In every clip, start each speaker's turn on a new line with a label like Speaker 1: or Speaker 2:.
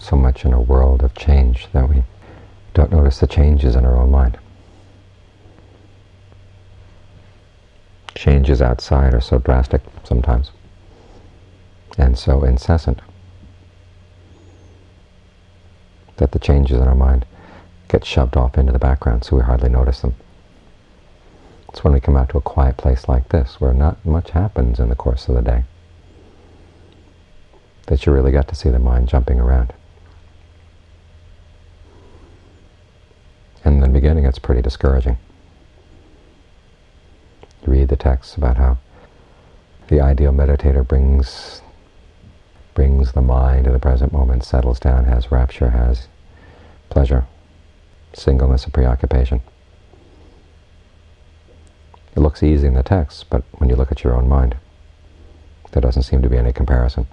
Speaker 1: so much in a world of change that we don't notice the changes in our own mind. Changes outside are so drastic sometimes, and so incessant, that the changes in our mind get shoved off into the background so we hardly notice them. It's when we come out to a quiet place like this, where not much happens in the course of the day, that you really get to see the mind jumping around. And in the beginning it's pretty discouraging. You read the texts about how the ideal meditator brings the mind to the present moment, settles down, has rapture, has pleasure, singleness of preoccupation. It looks easy in the text, but when you look at your own mind, there doesn't seem to be any comparison.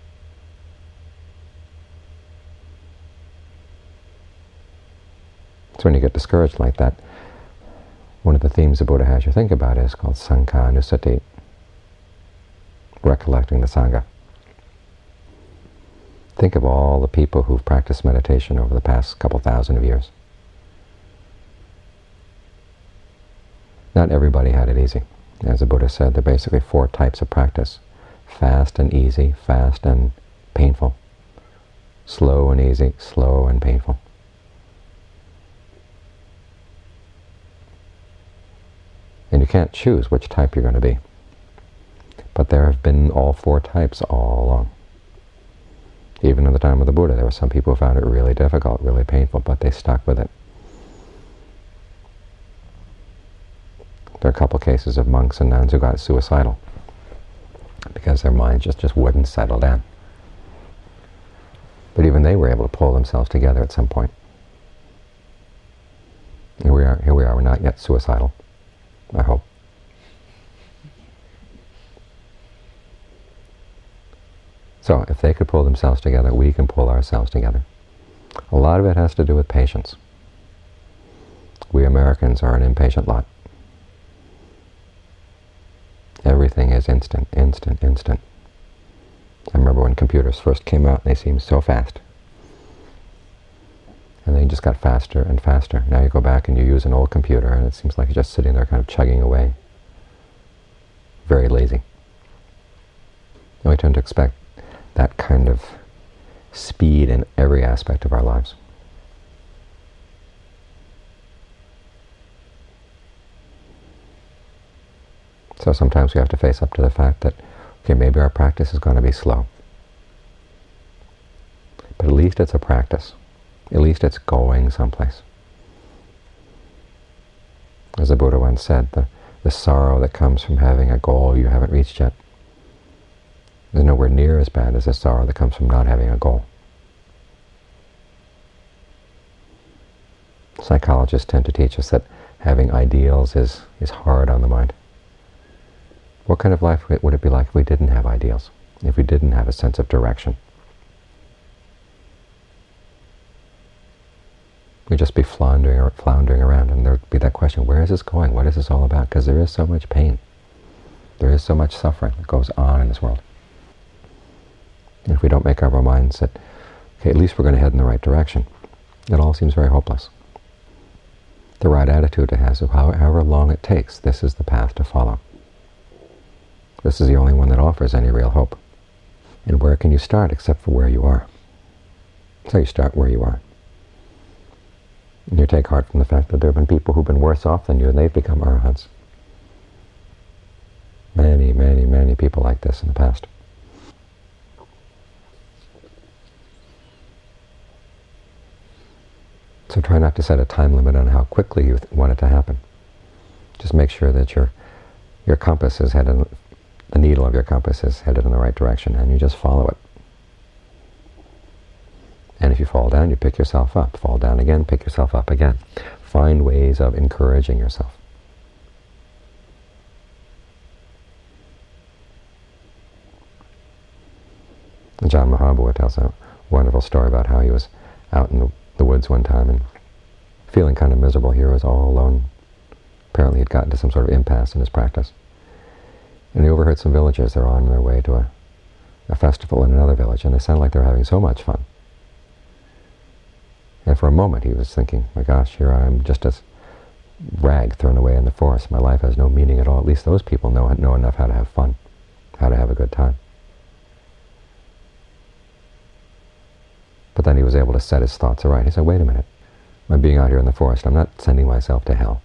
Speaker 1: So when you get discouraged like that, one of the themes the Buddha has you think about is called Sangha-nusati, recollecting the Sangha. Think of all the people who've practiced meditation over the past couple thousand of years. Not everybody had it easy. As the Buddha said, there are basically 4 types of practice: fast and easy, fast and painful, slow and easy, slow and painful. And you can't choose which type you're going to be. But there have been all 4 types all along. Even in the time of the Buddha, there were some people who found it really difficult, really painful, but they stuck with it. There are a couple cases of monks and nuns who got suicidal because their minds just wouldn't settle down. But even they were able to pull themselves together at some point. Here we are, we're not yet suicidal, I hope. So if they could pull themselves together, we can pull ourselves together. A lot of it has to do with patience. We Americans are an impatient lot. Everything is instant, instant, instant. I remember when computers first came out, they seemed so fast. And they just got faster and faster. Now you go back and you use an old computer and it seems like you're just sitting there kind of chugging away. Very lazy. And we tend to expect that kind of speed in every aspect of our lives. So sometimes we have to face up to the fact that, okay, maybe our practice is going to be slow. But at least it's a practice. At least it's going someplace. As the Buddha once said, the sorrow that comes from having a goal you haven't reached yet is nowhere near as bad as the sorrow that comes from not having a goal. Psychologists tend to teach us that having ideals is hard on the mind. What kind of life would it be like if we didn't have ideals, if we didn't have a sense of direction? We'd just be floundering around, and there'd be that question, where is this going? What is this all about? Because there is so much pain. There is so much suffering that goes on in this world. And if we don't make up our minds that, okay, at least we're going to head in the right direction, it all seems very hopeless. The right attitude to have, so however long it takes, this is the path to follow. This is the only one that offers any real hope. And where can you start except for where you are? So you start where you are. And you take heart from the fact that there have been people who've been worse off than you, and they've become arahants. Many, many, many people like this in the past. So try not to set a time limit on how quickly you want it to happen. Just make sure that your compass is headed, the needle of your compass is headed in the right direction, and you just follow it. And if you fall down, you pick yourself up. Fall down again, pick yourself up again. Find ways of encouraging yourself. Ajaan Mahabua tells a wonderful story about how he was out in the woods one time and feeling kind of miserable. He was all alone. Apparently he'd gotten to some sort of impasse in his practice. And he overheard some villagers. They're on their way to a festival in another village, and they sounded like they were having so much fun. And for a moment he was thinking, my gosh, here I am just a rag thrown away in the forest. My life has no meaning at all. At least those people know enough how to have fun, how to have a good time. But then he was able to set his thoughts aright. He said, wait a minute. I'm being out here in the forest. I'm not sending myself to hell.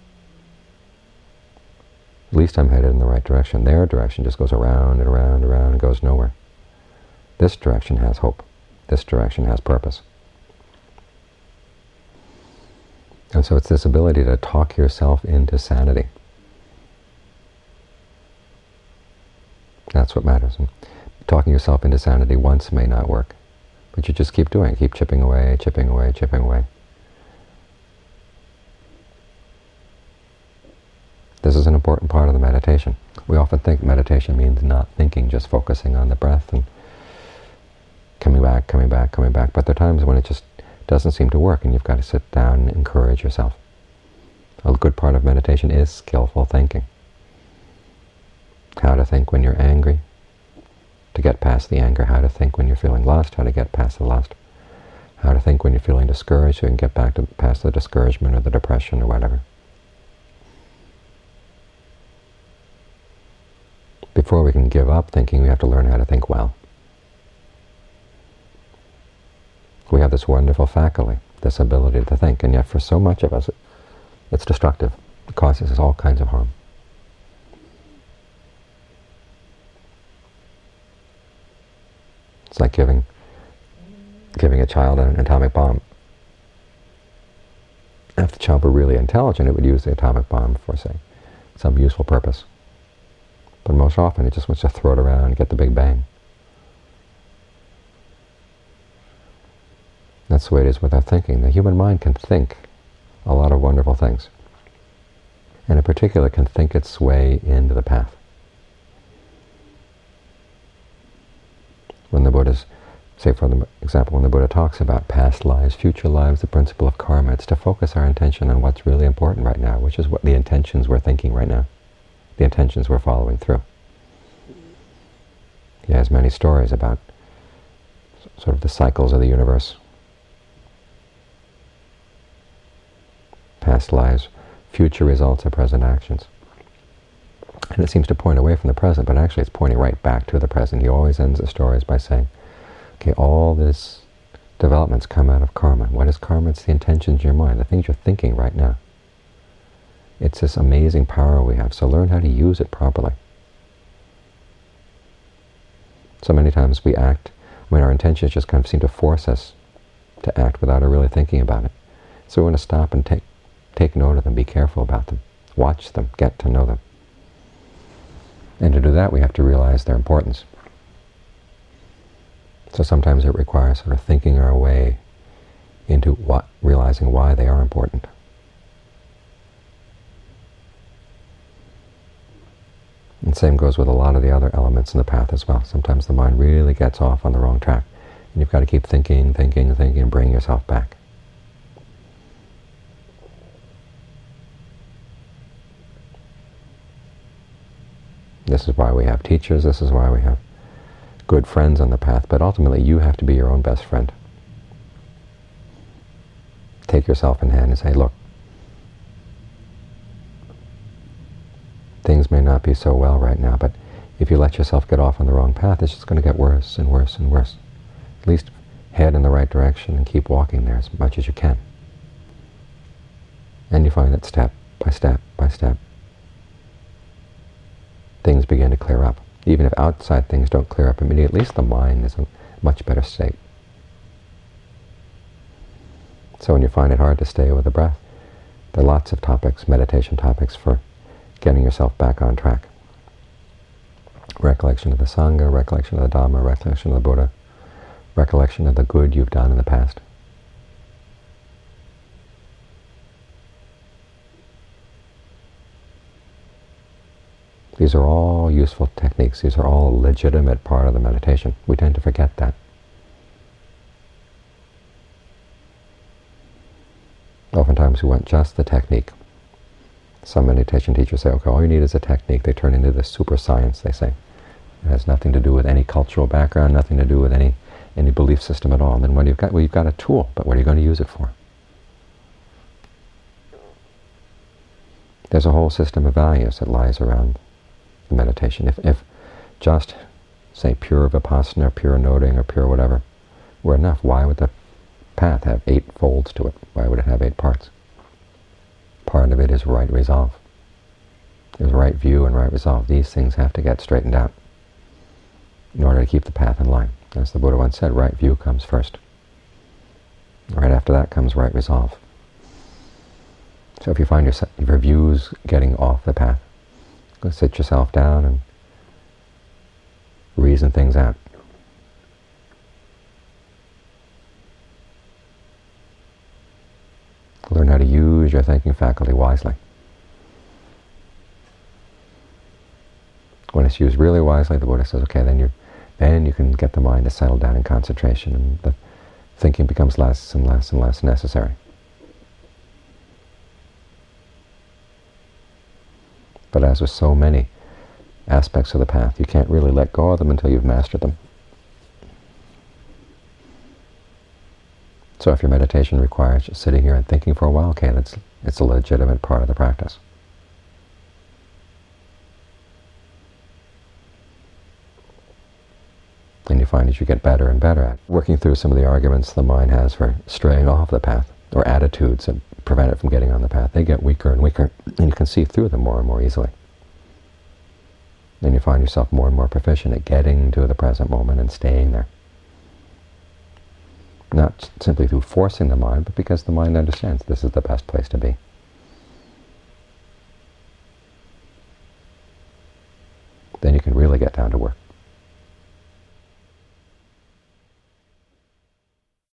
Speaker 1: At least I'm headed in the right direction. Their direction just goes around and around and around and goes nowhere. This direction has hope. This direction has purpose. And so it's this ability to talk yourself into sanity. That's what matters. And talking yourself into sanity once may not work. But you just keep doing it. Keep chipping away, chipping away, chipping away. This is an important part of the meditation. We often think meditation means not thinking, just focusing on the breath and coming back, coming back, coming back. But there are times when it just doesn't seem to work, and you've got to sit down and encourage yourself. A good part of meditation is skillful thinking. How to think when you're angry, to get past the anger. How to think when you're feeling lost, how to get past the lust. How to think when you're feeling discouraged, so you can get past the discouragement or the depression or whatever. Before we can give up thinking, we have to learn how to think well. We have this wonderful faculty, this ability to think, and yet for so much of us, it's destructive. It causes us all kinds of harm. It's like giving a child an atomic bomb. If the child were really intelligent, it would use the atomic bomb for, say, some useful purpose. But most often it just wants to throw it around and get the big bang. That's the way it is with our thinking. The human mind can think a lot of wonderful things. And in particular can think its way into the path. When the Buddha's, say for example, when the Buddha talks about past lives, future lives, the principle of karma, it's to focus our intention on what's really important right now, which is what the intentions we're thinking right now, the intentions we're following through. He has many stories about sort of the cycles of the universe. Past lives, future results of present actions. And it seems to point away from the present, but actually it's pointing right back to the present. He always ends the stories by saying, okay, all these developments come out of karma. What is karma? It's the intentions in your mind, the things you're thinking right now. It's this amazing power we have, so learn how to use it properly. So many times we act, our intentions just kind of seem to force us to act without really thinking about it. So we want to stop and take note of them, be careful about them, watch them, get to know them. And to do that, we have to realize their importance. So sometimes it requires sort of thinking our way into realizing why they are important. And same goes with a lot of the other elements in the path as well. Sometimes the mind really gets off on the wrong track, and you've got to keep thinking, thinking, thinking, and bring yourself back. This is why we have teachers, this is why we have good friends on the path, but ultimately you have to be your own best friend. Take yourself in hand and say, look, things may not be so well right now, but if you let yourself get off on the wrong path, it's just going to get worse and worse and worse. At least head in the right direction and keep walking there as much as you can. And you find that step by step by step, things begin to clear up. Even if outside things don't clear up immediately, at least the mind is in a much better state. So when you find it hard to stay with the breath, there are lots of topics, meditation topics, for getting yourself back on track. Recollection of the Sangha, recollection of the Dhamma, recollection of the Buddha, recollection of the good you've done in the past. These are all useful techniques. These are all a legitimate part of the meditation. We tend to forget that. Oftentimes we want just the technique. Some meditation teachers say, okay, all you need is a technique. They turn into this super science, they say. It has nothing to do with any cultural background, nothing to do with any any belief system at all. And then when you've got a tool, but what are you going to use it for? There's a whole system of values that lies around the meditation. If just, say, pure vipassana, or pure noting, or pure whatever were enough, why would the path have 8 folds to it? Why would it have 8 parts? Part of it is right resolve. There's right view and right resolve. These things have to get straightened out in order to keep the path in line. As the Buddha once said, right view comes first. Right after that comes right resolve. So if you find your views getting off the path, go sit yourself down and reason things out. Learn how to use your thinking faculty wisely. When it's used really wisely, the Buddha says, okay, then you can get the mind to settle down in concentration, and the thinking becomes less and less and less necessary. But as with so many aspects of the path, you can't really let go of them until you've mastered them. So if your meditation requires just sitting here and thinking for a while, okay, it's a legitimate part of the practice. And you find as you get better and better at working through some of the arguments the mind has for straying off the path, or attitudes that prevent it from getting on the path, they get weaker and weaker, and you can see through them more and more easily. Then you find yourself more and more proficient at getting to the present moment and staying there. Not simply through forcing the mind, but because the mind understands this is the best place to be. Then you can really get down to work.